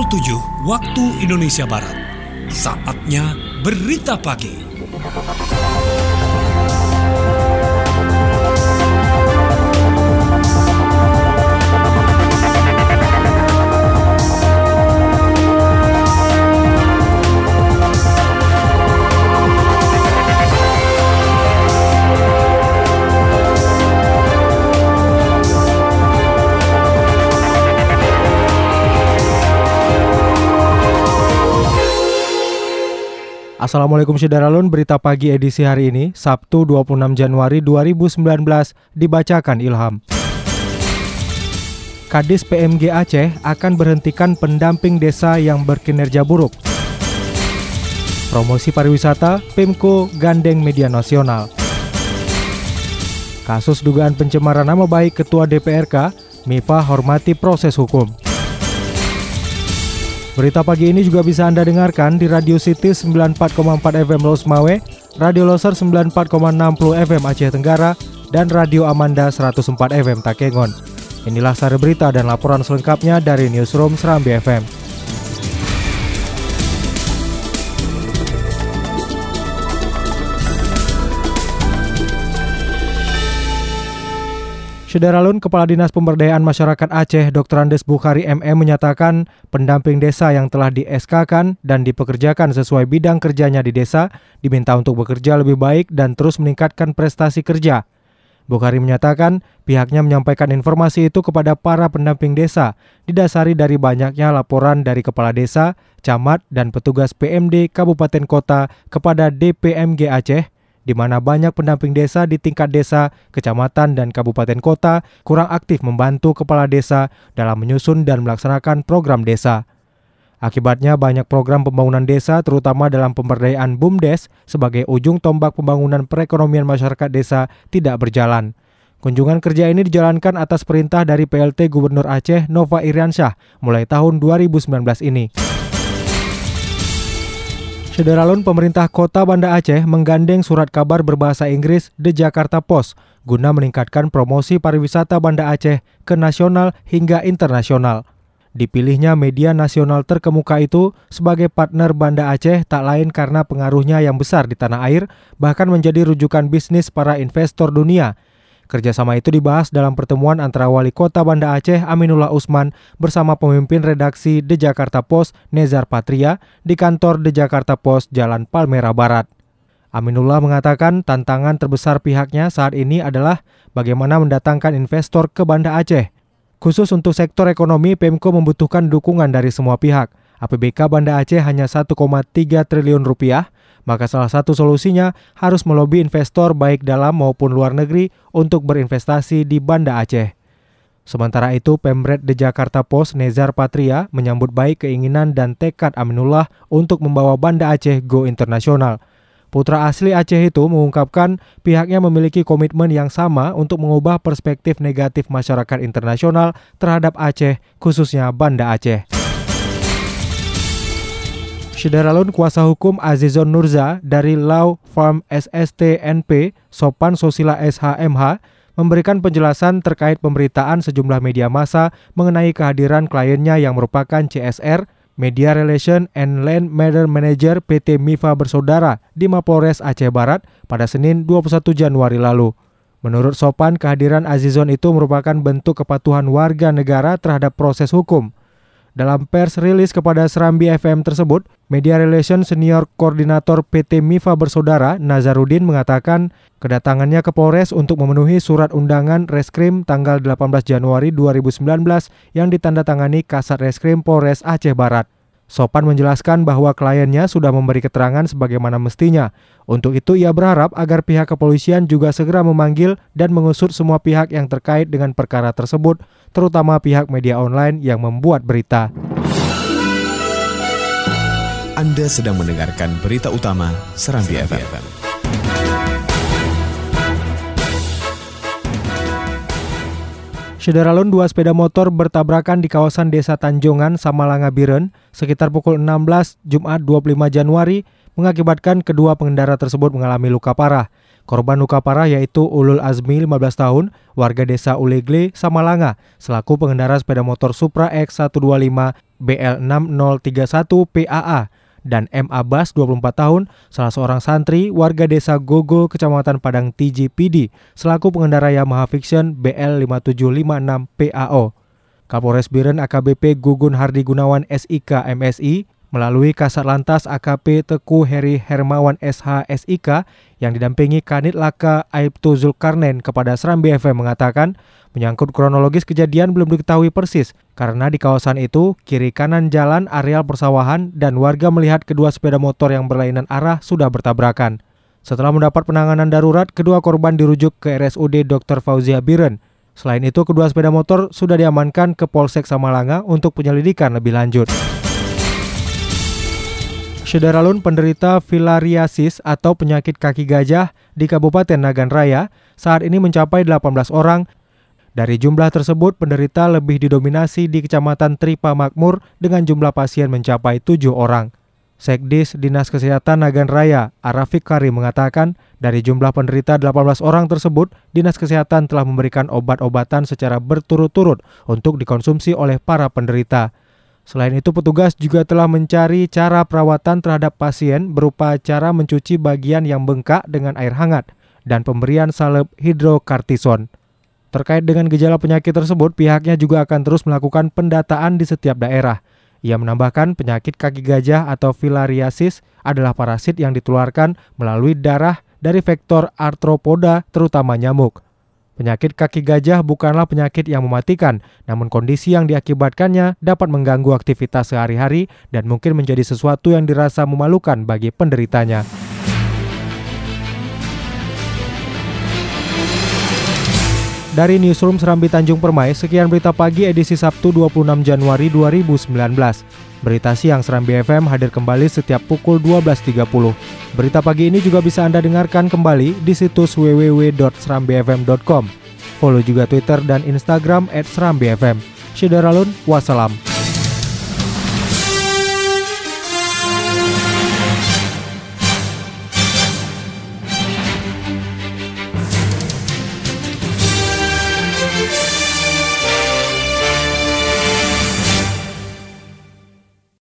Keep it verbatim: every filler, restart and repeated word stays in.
tujuh waktu Indonesia Barat. Saatnya Berita Pagi. Assalamualaikum Syederalun, berita pagi edisi hari ini, Sabtu dua puluh enam Januari dua ribu sembilan belas, dibacakan Ilham. Kadis P M G Aceh akan berhentikan pendamping desa yang berkinerja buruk. Promosi pariwisata, Pemko gandeng media nasional. Kasus dugaan pencemaran nama baik Ketua D P R K, Mifa hormati proses hukum. Berita pagi ini juga bisa Anda dengarkan di Radio City sembilan puluh empat koma empat F M Losmawe, Radio Loser sembilan puluh empat koma enam puluh F M Aceh Tenggara, dan Radio Amanda seratus empat F M Takengon. Inilah sari berita dan laporan selengkapnya dari Newsroom Serambi F M. Syederalun, Kepala Dinas Pemberdayaan Masyarakat Aceh Doktor Andes Bukhari M M menyatakan pendamping desa yang telah di-S K-kan dan dipekerjakan sesuai bidang kerjanya di desa diminta untuk bekerja lebih baik dan terus meningkatkan prestasi kerja. Bukhari menyatakan pihaknya menyampaikan informasi itu kepada para pendamping desa didasari dari banyaknya laporan dari kepala desa, camat, dan petugas P M D Kabupaten Kota kepada D P M G Aceh, di mana banyak pendamping desa di tingkat desa, kecamatan, dan kabupaten kota kurang aktif membantu kepala desa dalam menyusun dan melaksanakan program desa. Akibatnya banyak program pembangunan desa terutama dalam pemberdayaan BUMDes sebagai ujung tombak pembangunan perekonomian masyarakat desa tidak berjalan. Kunjungan kerja ini dijalankan atas perintah dari P L T Gubernur Aceh Nova Iriansyah mulai tahun dua ribu sembilan belas ini. Syederalun, pemerintah Kota Banda Aceh menggandeng surat kabar berbahasa Inggris The Jakarta Post guna meningkatkan promosi pariwisata Banda Aceh ke nasional hingga internasional. Dipilihnya media nasional terkemuka itu sebagai partner Banda Aceh tak lain karena pengaruhnya yang besar di tanah air, bahkan menjadi rujukan bisnis para investor dunia. Kerjasama itu dibahas dalam pertemuan antara Wali Kota Banda Aceh Aminullah Usman bersama pemimpin redaksi The Jakarta Post Nezar Patria di kantor The Jakarta Post Jalan Palmerah Barat. Aminullah mengatakan tantangan terbesar pihaknya saat ini adalah bagaimana mendatangkan investor ke Banda Aceh. Khusus untuk sektor ekonomi, Pemko membutuhkan dukungan dari semua pihak. A P B K Banda Aceh hanya satu koma tiga triliun rupiah, maka salah satu solusinya harus melobi investor baik dalam maupun luar negeri untuk berinvestasi di Banda Aceh. Sementara itu, Pemret The Jakarta Post Nezar Patria menyambut baik keinginan dan tekad Aminullah untuk membawa Banda Aceh go internasional. Putra asli Aceh itu mengungkapkan pihaknya memiliki komitmen yang sama untuk mengubah perspektif negatif masyarakat internasional terhadap Aceh, khususnya Banda Aceh. Syederalun, kuasa hukum Azizon Nurza dari Law Firm S S T N P Sopan Sosila S H M H memberikan penjelasan terkait pemberitaan sejumlah media massa mengenai kehadiran kliennya yang merupakan C S R, Media Relation and Land Matter Manager P T Mifa Bersaudara di Mapolres Aceh Barat pada Senin dua puluh satu Januari lalu. Menurut Sopan, kehadiran Azizon itu merupakan bentuk kepatuhan warga negara terhadap proses hukum. Dalam pers rilis kepada Serambi F M tersebut, Media Relation Senior Koordinator P T Mifa Bersaudara Nazarudin mengatakan kedatangannya ke Polres untuk memenuhi surat undangan Reskrim tanggal delapan belas Januari dua ribu sembilan belas yang ditandatangani Kasat Reskrim Polres Aceh Barat. Sopan menjelaskan bahwa kliennya sudah memberi keterangan sebagaimana mestinya. Untuk itu ia berharap agar pihak kepolisian juga segera memanggil dan mengusut semua pihak yang terkait dengan perkara tersebut, terutama pihak media online yang membuat berita. Anda sedang mendengarkan berita utama Serambi F M. Syederalun, dua sepeda motor bertabrakan di kawasan Desa Tanjongan, Samalanga Biren, sekitar pukul enam belas Jumat dua puluh lima Januari, mengakibatkan kedua pengendara tersebut mengalami luka parah. Korban luka parah yaitu Ulul Azmi lima belas tahun, warga desa Ulegle, Samalanga, selaku pengendara sepeda motor Supra X seratus dua puluh lima B L enam nol tiga satu P A A, dan M Abbas dua puluh empat tahun, salah seorang santri warga desa Gogo, Kecamatan Padang T J P D, selaku pengendara Yamaha Vixion B L lima tujuh lima enam P A O. Kapolres Biren A K B P Gugun Hardi Gunawan S I K M S I melalui Kasat Lantas A K P Teku Heri Hermawan S H S I K yang didampingi Kanit Laka Aibtu Zulkarnain kepada Serambi F M mengatakan, menyangkut kronologis kejadian belum diketahui persis karena di kawasan itu kiri kanan jalan areal persawahan dan warga melihat kedua sepeda motor yang berlainan arah sudah bertabrakan. Setelah mendapat penanganan darurat, kedua korban dirujuk ke R S U D Doktor Fauzia Biren. Selain itu, kedua sepeda motor sudah diamankan ke Polsek Samalanga untuk penyelidikan lebih lanjut. Syederalun penderita filariasis atau penyakit kaki gajah di Kabupaten Nagan Raya saat ini mencapai delapan belas orang. Dari jumlah tersebut, penderita lebih didominasi di Kecamatan Tripa Makmur dengan jumlah pasien mencapai tujuh orang. Sekdis Dinas Kesehatan Nagan Raya, Arafik Karim mengatakan, dari jumlah penderita delapan belas orang tersebut, Dinas Kesehatan telah memberikan obat-obatan secara berturut-turut untuk dikonsumsi oleh para penderita. Selain itu, petugas juga telah mencari cara perawatan terhadap pasien berupa cara mencuci bagian yang bengkak dengan air hangat dan pemberian salep hidrokartison. Terkait dengan gejala penyakit tersebut, pihaknya juga akan terus melakukan pendataan di setiap daerah. Ia menambahkan penyakit kaki gajah atau filariasis adalah parasit yang ditularkan melalui darah dari vektor arthropoda, terutama nyamuk. Penyakit kaki gajah bukanlah penyakit yang mematikan, namun kondisi yang diakibatkannya dapat mengganggu aktivitas sehari-hari dan mungkin menjadi sesuatu yang dirasa memalukan bagi penderitanya. Dari Newsroom Serambi Tanjung Permai, sekian berita pagi edisi Sabtu dua puluh enam Januari dua ribu sembilan belas. Berita siang Serambi F M hadir kembali setiap pukul dua belas tiga puluh. Berita pagi ini juga bisa Anda dengarkan kembali di situs w w w dot serambi f m dot com. Follow juga Twitter dan Instagram at serambi f m. Syederalun, wassalam.